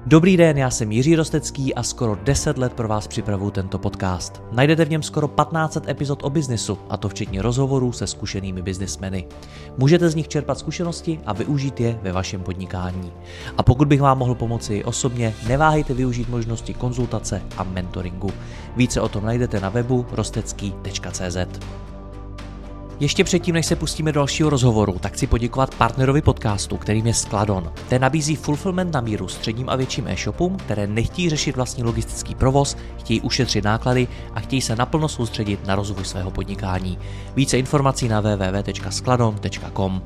Dobrý den, já jsem Jiří Rostecký a skoro 10 let pro vás připravuju tento podcast. Najdete v něm skoro 1500 epizod o biznesu, a to včetně rozhovorů se zkušenými biznismeny. Můžete z nich čerpat zkušenosti a využít je ve vašem podnikání. A pokud bych vám mohl pomoci osobně, neváhejte využít možnosti konzultace a mentoringu. Více o tom najdete na webu rostecký.cz. Ještě předtím, než se pustíme do dalšího rozhovoru, tak chci poděkovat partnerovi podcastu, kterým je Skladon. Ten nabízí fulfillment na míru středním a větším e-shopům, které nechtějí řešit vlastní logistický provoz, chtějí ušetřit náklady a chtějí se naplno soustředit na rozvoj svého podnikání. Více informací na www.skladon.com.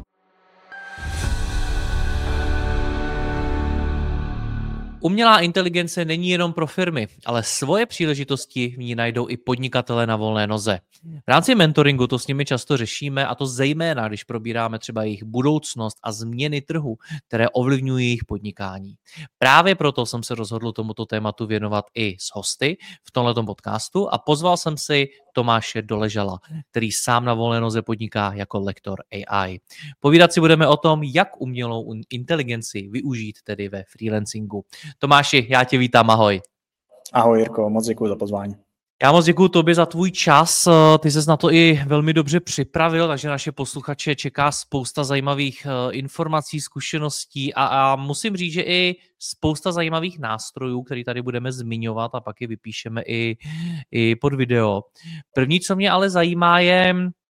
Umělá inteligence není jenom pro firmy, ale svoje příležitosti v ní najdou i podnikatelé na volné noze. V rámci mentoringu to s nimi často řešíme, a to zejména, když probíráme třeba jejich budoucnost a změny trhu, které ovlivňují jejich podnikání. Právě proto jsem se rozhodl tomuto tématu věnovat i s hosty v tomhletom podcastu a pozval jsem si Tomáše Doležala, který sám na volné noze podniká jako lektor AI. Povídat si budeme o tom, jak umělou inteligenci využít tedy ve freelancingu. Tomáši, já tě vítám, ahoj. Ahoj Jirko, moc děkuji za pozvání. Já moc děkuji tobě za tvůj čas, ty ses na to i velmi dobře připravil, takže naše posluchače čeká spousta zajímavých informací, zkušeností a musím říct, že i spousta zajímavých nástrojů, které tady budeme zmiňovat a pak je vypíšeme i pod video. První, co mě ale zajímá, je,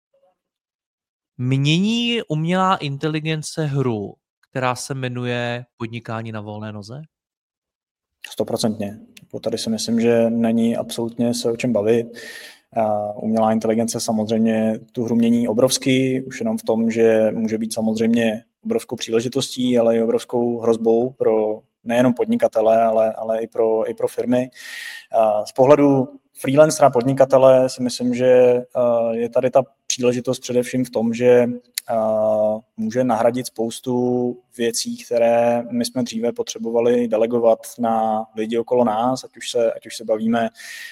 mění umělá inteligence hru, která se jmenuje podnikání na volné noze? 100%. Tady si myslím, že není absolutně se o čem bavit. Umělá inteligence samozřejmě tu hru mění obrovsky, už jenom v tom, že může být samozřejmě obrovskou příležitostí, ale i obrovskou hrozbou pro nejenom podnikatele, ale i pro firmy. Z pohledu freelancera, podnikatele si myslím, že je tady ta příležitost především v tom, že může nahradit spoustu věcí, které my jsme dříve potřebovali delegovat na lidi okolo nás, ať už se bavíme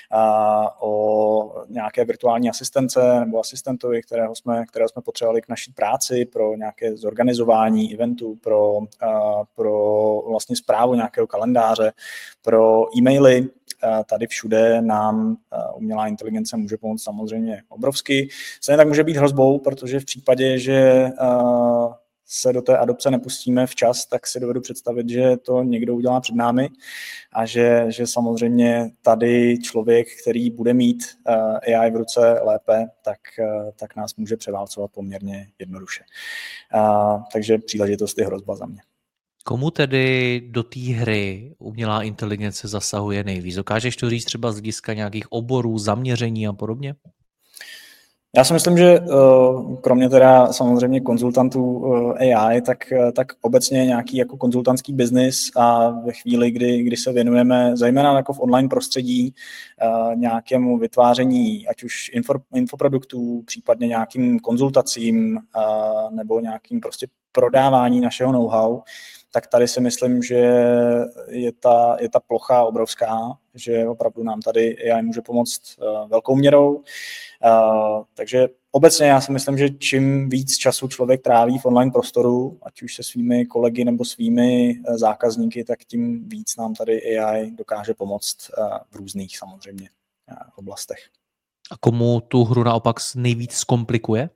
o nějaké virtuální asistence nebo asistentovi, kterého jsme potřebovali k naší práci, pro nějaké zorganizování eventů, pro vlastně správu nějakého kalendáře, pro e-maily. Tady všude nám umělá inteligence může pomoct samozřejmě obrovsky. Stejně tak může být hrozbou, protože v případě, že se do té adopce nepustíme včas, tak si dovedu představit, že to někdo udělá před námi a že samozřejmě tady člověk, který bude mít AI v ruce lépe, tak nás může převálcovat poměrně jednoduše. Takže příležitost je hrozba za mě. Komu tedy do té hry umělá inteligence zasahuje nejvíc? Dokážeš to říct třeba z hlediska nějakých oborů, zaměření a podobně? Já si myslím, že kromě teda samozřejmě konzultantů AI, tak obecně nějaký jako konzultantský biznis a ve chvíli, kdy se věnujeme zejména jako v online prostředí nějakému vytváření ať už infoproduktů, případně nějakým konzultacím nebo nějakým prostě prodávání našeho know-how, tak tady si myslím, že je ta plocha obrovská, že opravdu nám tady AI může pomoct velkou měrou. Takže obecně já si myslím, že čím víc času člověk tráví v online prostoru, ať už se svými kolegy nebo svými zákazníky, tak tím víc nám tady AI dokáže pomoct v různých samozřejmě oblastech. A komu tu hru naopak nejvíc zkomplikuje?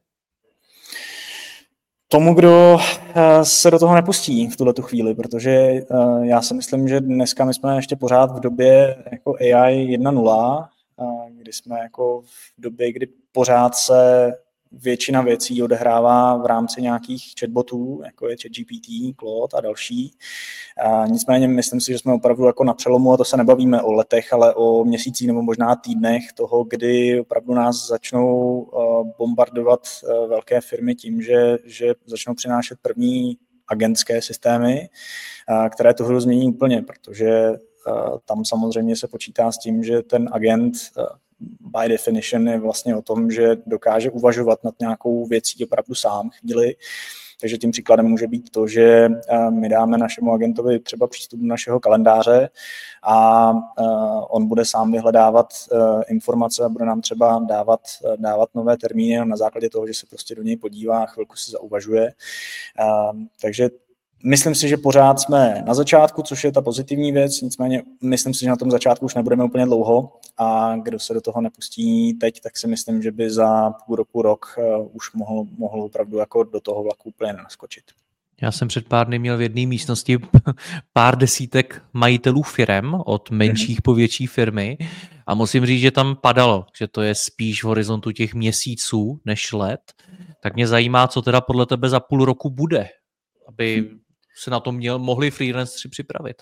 Tomu, kdo se do toho nepustí v tuhletu chvíli, protože já si myslím, že dneska my jsme ještě pořád v době jako AI 1.0, kdy jsme jako v době, kdy pořád se většina věcí odehrává v rámci nějakých chatbotů, jako je ChatGPT, Claude a další. Nicméně myslím si, že jsme opravdu jako na přelomu, a to se nebavíme o letech, ale o měsících nebo možná týdnech toho, kdy opravdu nás začnou bombardovat velké firmy tím, že začnou přinášet první agentské systémy, které tu hru změní úplně, protože tam samozřejmě se počítá s tím, že ten agent by definition je vlastně o tom, že dokáže uvažovat nad nějakou věcí opravdu sám chvíli. Takže tím příkladem může být to, že my dáme našemu agentovi třeba přístup do našeho kalendáře a on bude sám vyhledávat informace a bude nám třeba dávat nové termíny na základě toho, že se prostě do něj podívá a chvilku si zauvažuje. Takže Myslím si, že pořád jsme na začátku, což je ta pozitivní věc, nicméně myslím si, že na tom začátku už nebudeme úplně dlouho a kdo se do toho nepustí teď, tak si myslím, že by za půl roku, rok už mohl opravdu jako do toho vlaku úplně naskočit. Já jsem před pár dny měl v jedné místnosti pár desítek majitelů firem, od menších po větší firmy a musím říct, že tam padalo, že to je spíš v horizontu těch měsíců než let. Tak mě zajímá, co teda podle tebe za půl roku bude, aby se na to mohli freelanceri připravit.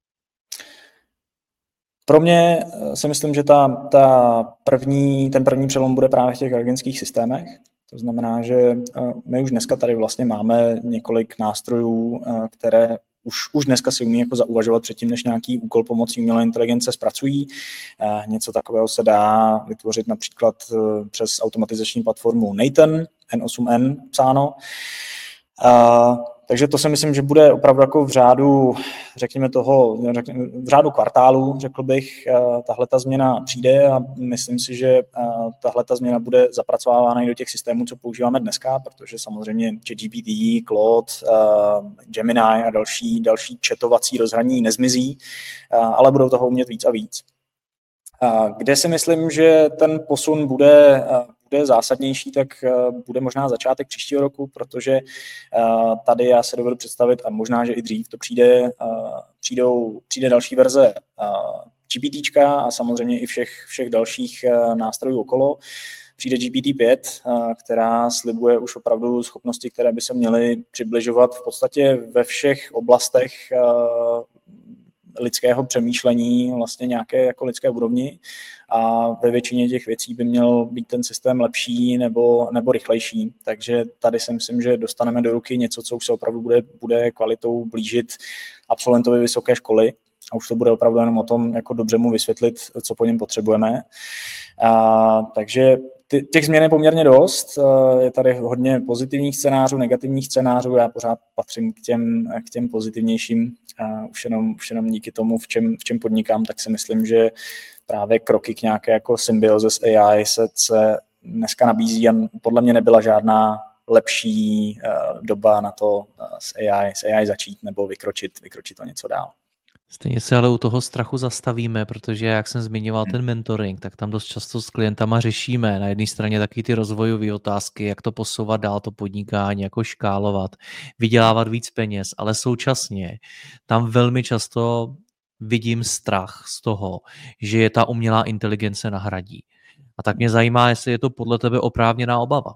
Pro mě si myslím, že ten první přelom bude právě v těch agentských systémech. To znamená, že my už dneska tady vlastně máme několik nástrojů, které už dneska si umí jako zauvažovat předtím, než nějaký úkol pomocí umělé inteligence zpracují. Něco takového se dá vytvořit například přes automatizační platformu Nathan, N8N psáno. Takže to si myslím, že bude opravdu jako v řádu, v řádu kvartálu, řekl bych, tahle ta změna přijde a myslím si, že tahle ta změna bude zapracovávána i do těch systémů, co používáme dneska, protože samozřejmě ChatGPT, Claude, Gemini a další chatovací rozhraní nezmizí, ale budou toho umět víc a víc. Kde si myslím, že ten posun bude zásadnější, tak bude možná začátek příštího roku, protože tady já se dovedu představit, a možná, že i dřív to přijde další verze GPTčka a samozřejmě i všech dalších nástrojů okolo. Přijde GPT-5, která slibuje už opravdu schopnosti, které by se měly přibližovat v podstatě ve všech oblastech lidského přemýšlení, vlastně nějaké jako lidské úrovni a ve většině těch věcí by měl být ten systém lepší nebo rychlejší. Takže tady si myslím, že dostaneme do ruky něco, co už se opravdu bude kvalitou blížit absolventovi vysoké školy a už to bude opravdu jenom o tom, jako dobře mu vysvětlit, co po něm potřebujeme. Takže těch změn je poměrně dost, je tady hodně pozitivních scénářů, negativních scénářů, já pořád patřím k těm pozitivnějším, už jenom díky tomu, v čem podnikám, tak si myslím, že právě kroky k nějaké jako symbioze s AI se dneska nabízí a podle mě nebyla žádná lepší doba na to s AI začít nebo vykročit o něco dál. Stejně se ale u toho strachu zastavíme, protože jak jsem zmiňoval ten mentoring, tak tam dost často s klientama řešíme na jedné straně taky ty rozvojové otázky, jak to posouvat dál, to podnikání, jako škálovat, vydělávat víc peněz, ale současně tam velmi často vidím strach z toho, že je ta umělá inteligence nahradí. A tak mě zajímá, jestli je to podle tebe oprávněná obava.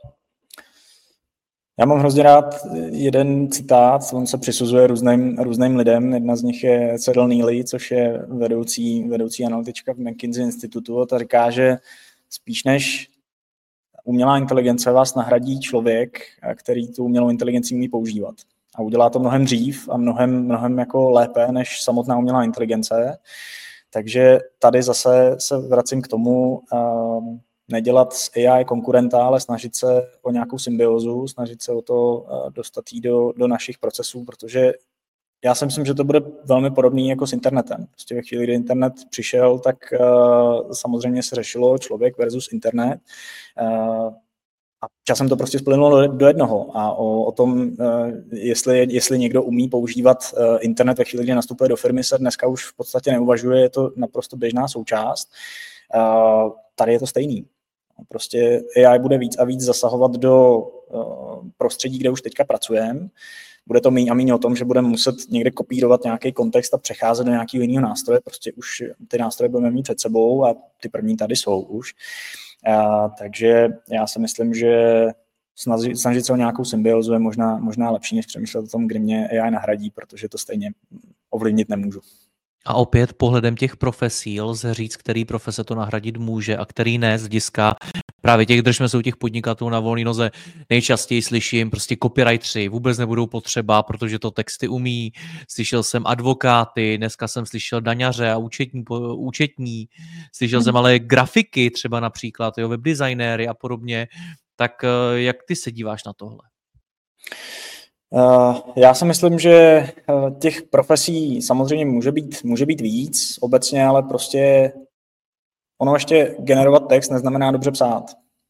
Já mám hrozně rád jeden citát, on se přisuzuje různým lidem. Jedna z nich je Cyril Neely, což je vedoucí analytička v McKinsey institutu. A ta říká, že spíš než umělá inteligence vás nahradí člověk, který tu umělou inteligenci umí používat. A udělá to mnohem dřív a mnohem jako lépe než samotná umělá inteligence. Takže tady zase se vracím k tomu, nedělat z AI konkurenta, ale snažit se o nějakou symbiozu, snažit se o to dostat jí do našich procesů, protože já si myslím, že to bude velmi podobný jako s internetem. Prostě ve chvíli, kdy internet přišel, tak samozřejmě se řešilo člověk versus internet a časem to prostě splynulo do jednoho a o tom, jestli někdo umí používat internet ve chvíli, kdy nastupuje do firmy, se dneska už v podstatě neuvažuje, je to naprosto běžná součást. Tady je to stejný. Prostě AI bude víc a víc zasahovat do prostředí, kde už teďka pracujeme. Bude to méně a méně o tom, že budeme muset někde kopírovat nějaký kontext a přecházet do nějakého jiného nástroje. Prostě už ty nástroje budeme mít před sebou a ty první tady jsou už. Takže já si myslím, že snažit se o nějakou symbiozu je možná lepší, než přemýšlet o tom, kdy mě AI nahradí, protože to stejně ovlivnit nemůžu. A opět pohledem těch profesí lze říct, který profese to nahradit může a který ne, z hlediska právě těch, držme se u těch podnikatelů na volné noze, nejčastěji slyším prostě copywriteri, vůbec nebudou potřeba, protože to texty umí, slyšel jsem advokáty, dneska jsem slyšel daňaře a účetní, slyšel jsem ale grafiky třeba například, webdesignéry a podobně, tak jak ty se díváš na tohle? Já si myslím, že těch profesí samozřejmě může být víc obecně, ale prostě ono ještě generovat text neznamená dobře psát.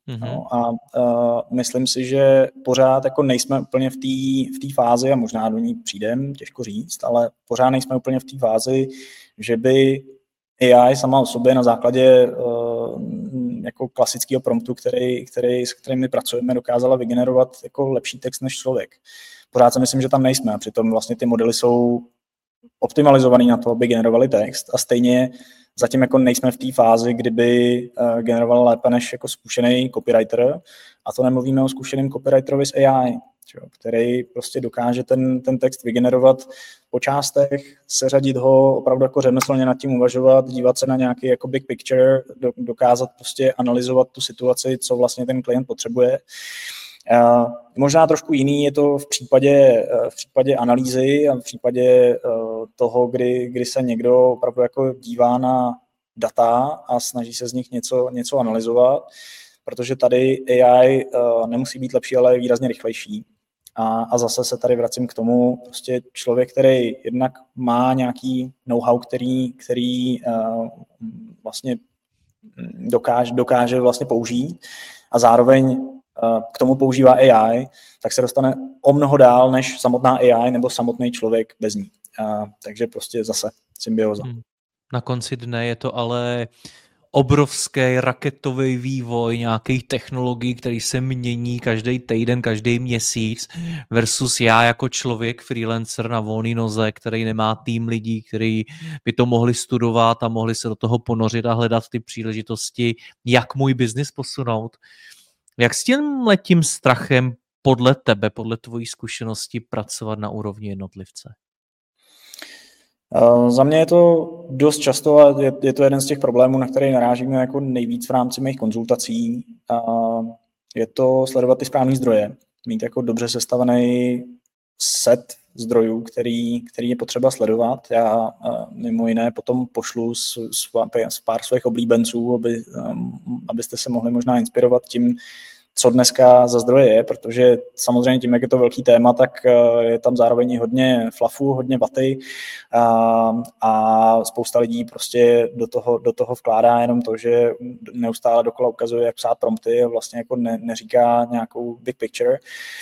Mm-hmm. No, a myslím si, že pořád jako nejsme úplně v té fázi, a možná do ní přijdem, těžko říct, ale pořád nejsme úplně v té fázi, že by AI sama o sobě na základě jako klasického promptu, s kterými pracujeme, dokázala vygenerovat jako lepší text než člověk. Pořád si myslím, že tam nejsme. Přitom vlastně ty modely jsou optimalizovaný na to, aby generovali text, a stejně zatím jako nejsme v té fázi, kdyby generoval lépe než jako zkušený copywriter, a to nemluvíme o zkušeném copywriterovi z AI, který prostě dokáže ten text vygenerovat po částech, seřadit ho, opravdu jako řemeslně nad tím uvažovat, dívat se na nějaký jako big picture, dokázat prostě analyzovat tu situaci, co vlastně ten klient potřebuje. Možná trošku jiný je to v případě analýzy a v případě toho, kdy se někdo opravdu jako dívá na data a snaží se z nich něco analyzovat, protože tady AI nemusí být lepší, ale je výrazně rychlejší. A zase se tady vracím k tomu, prostě člověk, který jednak má nějaký know-how, který vlastně dokáže vlastně použít, a zároveň k tomu používá AI, tak se dostane o mnoho dál než samotná AI nebo samotný člověk bez ní. Takže prostě zase symbioza. Na konci dne je to ale obrovský raketový vývoj nějakých technologií, který se mění každý týden, každý měsíc, versus já jako člověk, freelancer na volný noze, který nemá tým lidí, který by to mohli studovat a mohli se do toho ponořit a hledat ty příležitosti, jak můj biznis posunout. Jak s tím strachem podle tebe, podle tvojí zkušenosti pracovat na úrovni jednotlivce? Za mě je to dost často, a je to jeden z těch problémů, na který narážíme jako nejvíc v rámci mých konzultací. Je to sledovat ty správné zdroje, mít jako dobře sestavený set zdrojů, který je potřeba sledovat. Já mimo jiné potom pošlu z pár svých oblíbenců, abyste se mohli možná inspirovat tím, co dneska za zdroje je, protože samozřejmě tím, jak je to velký téma, tak je tam zároveň hodně flufu, hodně vaty a spousta lidí prostě do toho vkládá jenom to, že neustále dokola ukazuje, jak psát prompty, a vlastně jako neříká nějakou big picture.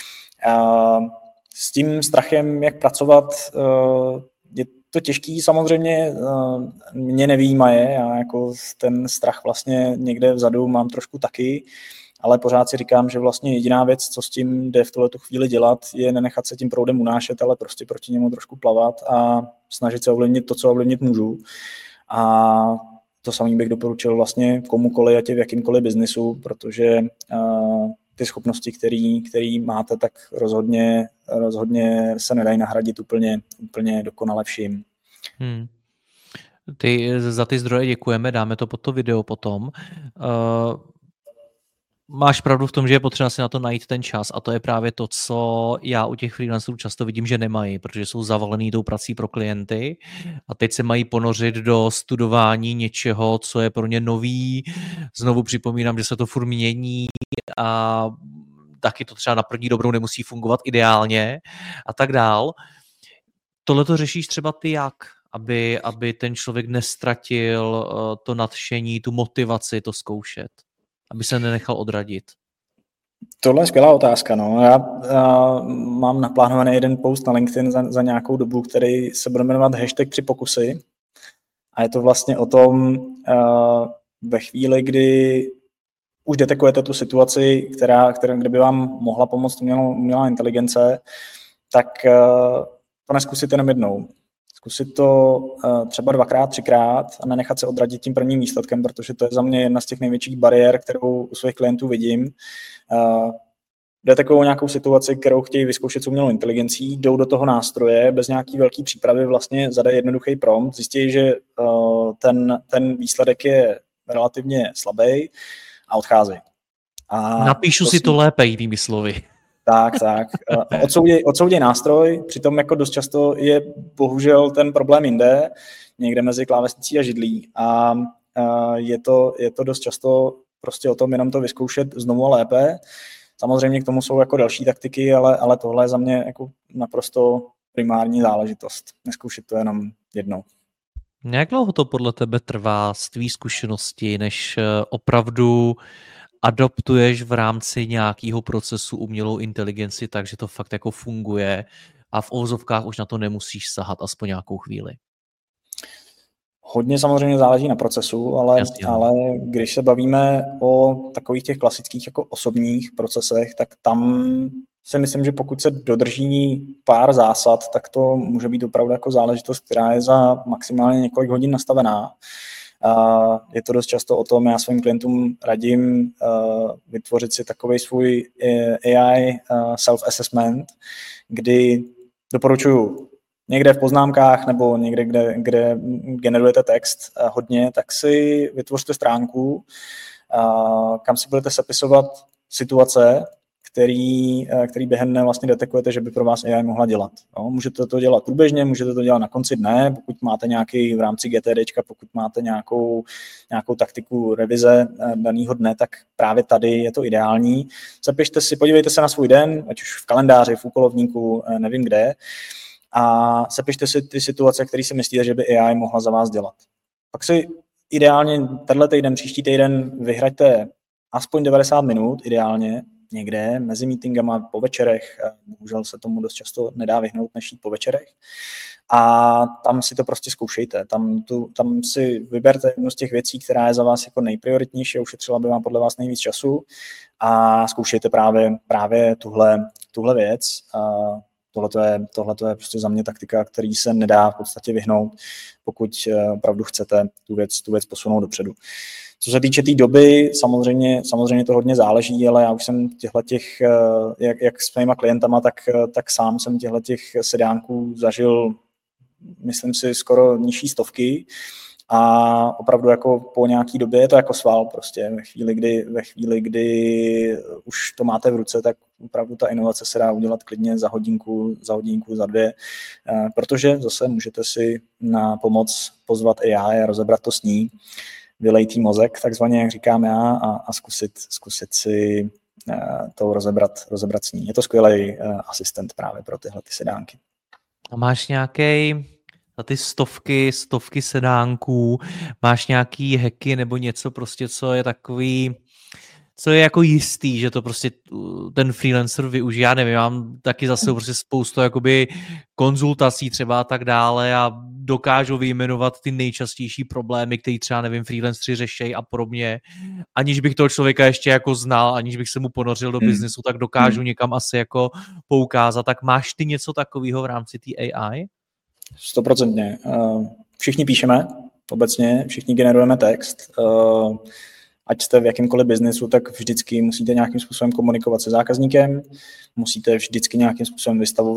S tím strachem, jak pracovat, je to těžký, samozřejmě mě nevyjímaje, já jako ten strach vlastně někde vzadu mám trošku taky, ale pořád si říkám, že vlastně jediná věc, co s tím jde v tuhletu chvíli dělat, je nenechat se tím proudem unášet, ale prostě proti němu trošku plavat a snažit se ovlivnit to, co ovlivnit můžu. A to samý bych doporučil vlastně komukoliv, ať je v jakýmkoliv biznisu, protože ty schopnosti, který máte, tak rozhodně se nedají nahradit úplně dokonale vším. Za ty zdroje děkujeme, dáme to pod to video potom. Máš pravdu v tom, že je potřeba si na to najít ten čas, a to je právě to, co já u těch freelancerů často vidím, že nemají, protože jsou zavalený tou prací pro klienty a teď se mají ponořit do studování něčeho, co je pro ně nový. Znovu připomínám, že se to furt mění a taky to třeba na první dobrou nemusí fungovat ideálně a tak dál. Tohle to řešíš třeba ty jak? Aby ten člověk nestratil to nadšení, tu motivaci to zkoušet, aby se nenechal odradit? Tohle je skvělá otázka. No. Já mám naplánovaný jeden post na LinkedIn za nějakou dobu, který se bude jmenovat #3pokusy. A je to vlastně o tom, ve chvíli, kdy už detekujete tu situaci, kde by vám mohla pomoct umělá inteligence, tak to neskusit jenom jednou. Zkusit to třeba 2x, 3x a nenechat se odradit tím prvním výsledkem, protože to je za mě jedna z těch největších bariér, kterou u svých klientů vidím. Detekují nějakou situaci, kterou chtějí vyzkoušet s umělou inteligencí, jdou do toho nástroje, bez nějaký velký přípravy vlastně zadají jednoduchý prompt, zjistí, že ten výsledek je relativně slabý a odcházejí. Napíšu si to lépe jinými slovy. Tak. Odsouděj nástroj, přitom jako dost často je bohužel ten problém jinde, někde mezi klávesnicí a židlí. A je to dost často prostě o tom jenom to vyzkoušet znovu a lépe. Samozřejmě k tomu jsou jako další taktiky, ale tohle je za mě jako naprosto primární záležitost. Nezkoušet to jenom jednou. Jak dlouho to podle tebe trvá z tvý zkušenosti, než opravdu adaptuješ v rámci nějakého procesu umělou inteligenci tak, že to fakt jako funguje a v uvozovkách už na to nemusíš sahat aspoň nějakou chvíli. Hodně samozřejmě záleží na procesu, Jasně, no. ale když se bavíme o takových těch klasických jako osobních procesech, tak tam si myslím, že pokud se dodrží pár zásad, tak to může být opravdu jako záležitost, která je za maximálně několik hodin nastavená. Je to dost často o tom, já svým klientům radím vytvořit si takový svůj AI self-assessment, kdy doporučuji někde v poznámkách nebo někde, kde generujete text hodně, tak si vytvořte stránku, kam si budete sepisovat situace, který během dne vlastně detekujete, že by pro vás AI mohla dělat. No, můžete to dělat průběžně, můžete to dělat na konci dne, pokud máte nějaký v rámci GTDčka, pokud máte nějakou taktiku revize daného dne, tak právě tady je to ideální. Zapište si, podívejte se na svůj den, ať už v kalendáři, v úkolovníku, nevím kde, a sepište si ty situace, které si myslíte, že by AI mohla za vás dělat. Pak si ideálně tenhle týden, příští týden vyhraďte aspoň 90 minut, ideálně někde mezi meetingama po večerech, bohužel se tomu dost často nedá vyhnout, než jít po večerech. A tam si to prostě zkoušejte. Tam si vyberte jednu z těch věcí, která je za vás jako nejprioritnější a ušetřila by vám podle vás nejvíc času a zkoušejte právě tuhle věc. Tohle je prostě za mě taktika, který se nedá v podstatě vyhnout, pokud opravdu chcete tu věc posunout dopředu. Co se týče té doby, samozřejmě to hodně záleží, ale já už jsem těchhletěch, jak s mýma klientama, tak sám jsem těchhletěch sedánků zažil, myslím si, skoro nižší stovky. A opravdu jako po nějaký době je to jako sval prostě. Ve chvíli, kdy už to máte v ruce, tak opravdu ta inovace se dá udělat klidně za hodinku, za dvě, protože zase můžete si na pomoc pozvat AI a rozebrat to s ní, vylejtý mozek, takzvaně, jak říkám já, a zkusit si to rozebrat s ní. Je to skvělý asistent právě pro tyhle ty sedánky. A máš nějaký za ty stovky sedánků, máš nějaký hacky nebo něco prostě, co je takový, co je jako jistý, že to prostě ten freelancer využije, já nevím, mám taky zase prostě spoustu jakoby konzultací třeba a tak dále a dokážu vyjmenovat ty nejčastější problémy, které třeba, nevím, freelanceri řešejí a podobně. Aniž bych toho člověka ještě jako znal, aniž bych se mu ponořil do biznesu, tak dokážu někam asi jako poukázat. Tak máš ty něco takového v rámci té AI? 100%. Všichni píšeme, obecně, všichni generujeme text. Ať jste v jakýmkoliv biznesu, tak vždycky musíte nějakým způsobem komunikovat se zákazníkem, musíte vždycky nějakým způsobem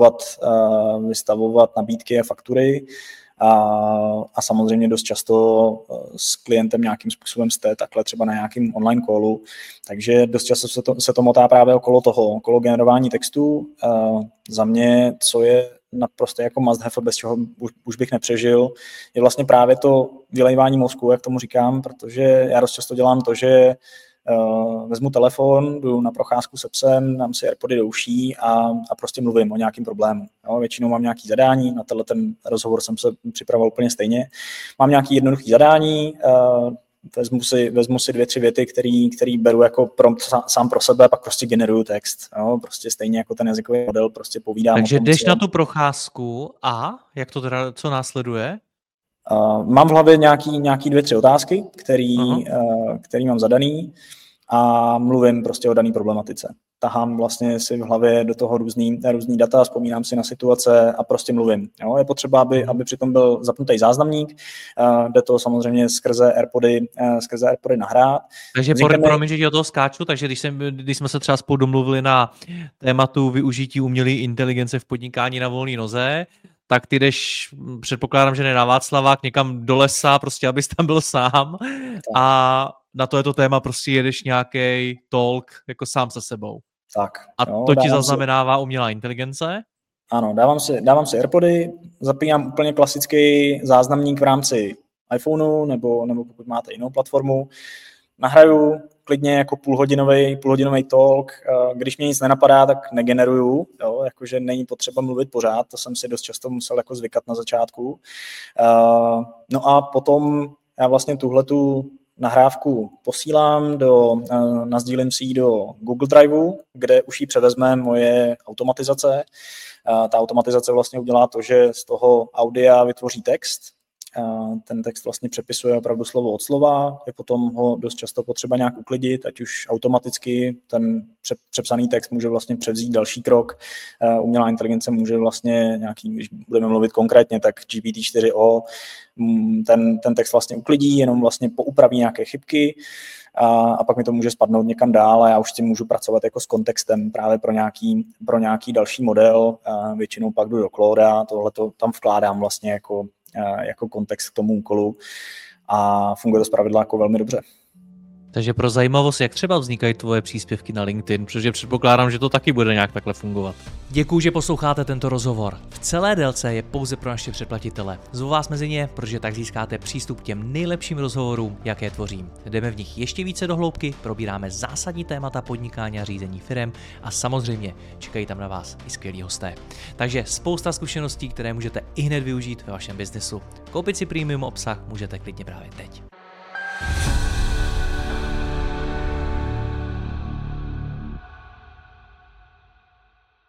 vystavovat nabídky a faktury a samozřejmě dost často s klientem nějakým způsobem jste takhle třeba na nějakým online callu, takže dost často se to motá právě okolo generování textu. Za mě, co je naprosto jako must have, bez čeho už bych nepřežil, je vlastně právě to vylejvání mozku, jak tomu říkám, protože já dost často dělám to, že vezmu telefon, jdu na procházku se psem, dám si AirPody do uší a prostě mluvím o nějakým problému. Jo, většinou mám nějaký zadání, na ten rozhovor jsem se připravoval úplně stejně. Mám nějaký jednoduchý zadání, vezmu si 2-3 věty, který beru jako sám pro sebe, pak prostě generuju text. Jo? Prostě stejně jako ten jazykový model prostě povídám. Takže jdeš na tu procházku a jak to teda, co následuje? Mám v hlavě nějaký 2-3 otázky, který mám zadaný a mluvím prostě o dané problematice. Tahám vlastně si v hlavě do toho různý data, vzpomínám si na situace a prostě mluvím. Jo? Je potřeba, aby přitom byl zapnutý záznamník, jde to samozřejmě skrze AirPody nahrát. Takže promiň, že ti do toho skáču, takže když jsme se třeba spolu domluvili na tématu využití umělé inteligence v podnikání na volné noze, tak ty jdeš, předpokládám, že ne na Václavák, někam do lesa, prostě abys tam byl sám a na to je to téma, prostě jedeš nějaký talk jako sám se sebou. Tak. A to ti zaznamenává umělá inteligence? Ano, dávám si AirPody, zapínám úplně klasický záznamník v rámci iPhoneu nebo pokud máte jinou platformu, nahraju klidně jako půlhodinový talk, když mě nic nenapadá, tak negeneruju, jo, jakože není potřeba mluvit pořád, to jsem si dost často musel jako zvykat na začátku. No a potom já vlastně tuhletu nahrávku posílám, nasdílím si ji do Google Driveu, kde už ji převezme moje automatizace. Ta automatizace vlastně udělá to, že z toho audia vytvoří text. Ten text vlastně přepisuje opravdu slovo od slova, je potom ho dost často potřeba nějak uklidit, ať už automaticky ten přepsaný text může vlastně převzít další krok. Umělá inteligence může vlastně když budeme mluvit konkrétně, tak GPT-4o ten text vlastně uklidí, jenom vlastně poupraví nějaké chybky a pak mi to může spadnout někam dál a já už s tím můžu pracovat jako s kontextem právě pro nějaký další model. Většinou pak jdu do Clauda, tohleto tam vkládám vlastně jako kontext k tomu úkolu a funguje to zpravidla jako velmi dobře. Takže pro zajímavost, jak třeba vznikají tvoje příspěvky na LinkedIn, protože předpokládám, že to taky bude nějak takhle fungovat. Děkuji, že posloucháte tento rozhovor. V celé délce je pouze pro naše předplatitele. Zvu vás mezi ně, protože tak získáte přístup k těm nejlepším rozhovorům, jaké tvořím. Jdeme v nich ještě více do hloubky, probíráme zásadní témata podnikání a řízení firem a samozřejmě čekají tam na vás i skvělí hosté. Takže spousta zkušeností, které můžete ihned využít ve vašem biznesu. Koupit si premium obsah můžete klidně právě teď.